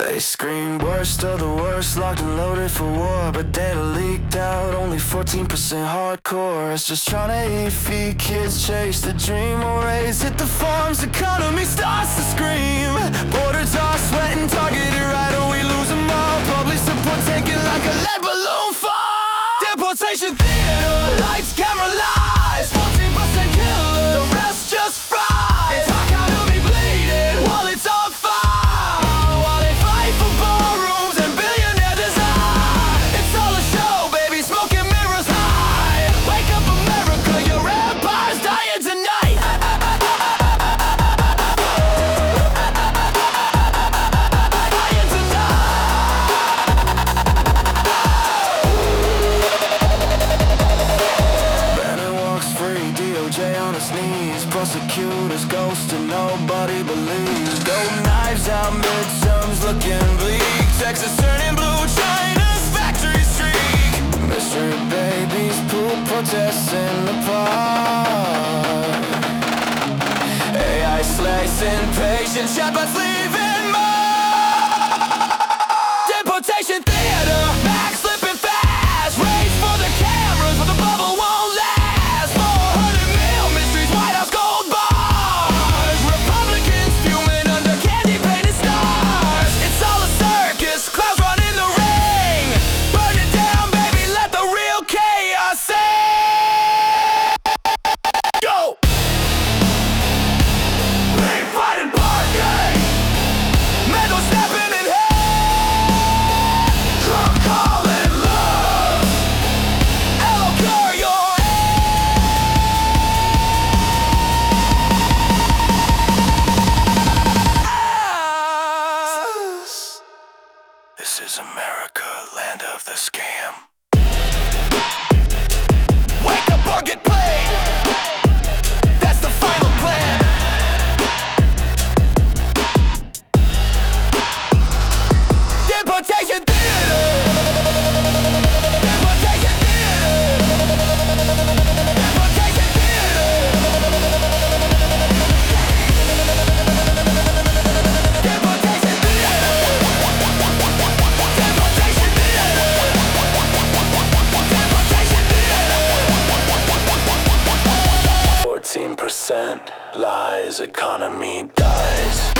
They scream worst of the worst, locked and loaded for war, but data leaked out, only 14% hardcore. It's just trying to eat, feed kids, chase the dream, or raise, hit the farms, economy starts to scream. Borders are sweating, targeted right, or we lose them all. Public support taking like a lead balloon fall. Deportation theater, lights, camera, lies. 14% killer, the rest just fries. Our economy bleeding, wallets on fire, while they fight for ballrooms and billionaire design. It's all a show, baby, smoke and mirrors high. Wake up America, your empire's dying tonight. Dying tonight. Bannon walks free, DOJ on its knees. Prosecutors ghost and nobody believes. Gold knives out, midterms looking bleak. Texas turning blue, China's factory streak. Mystery babies, poop protests in the park. AI slicing patience, chatbots leaving mark. Deportation theater, back slipping fast. Race for the cameras, but the bubble won't last. 400 mil mysteries, White House gold bars. Republicans fuming under candy painted stars. It's all a circus, clowns running the ring. Burn it down, baby, let the real chaos sing. Go! Big fighting parking, men go snapping in hand. Drunk calling love, I'll cure your ass. This is America, land of the scam. Wake up or get played. That's the final plan. Deportation theater. Deportation theater. Deportation theater. Deportation theater. Deportation theater. Deportation theater. 14% lies, economy dies.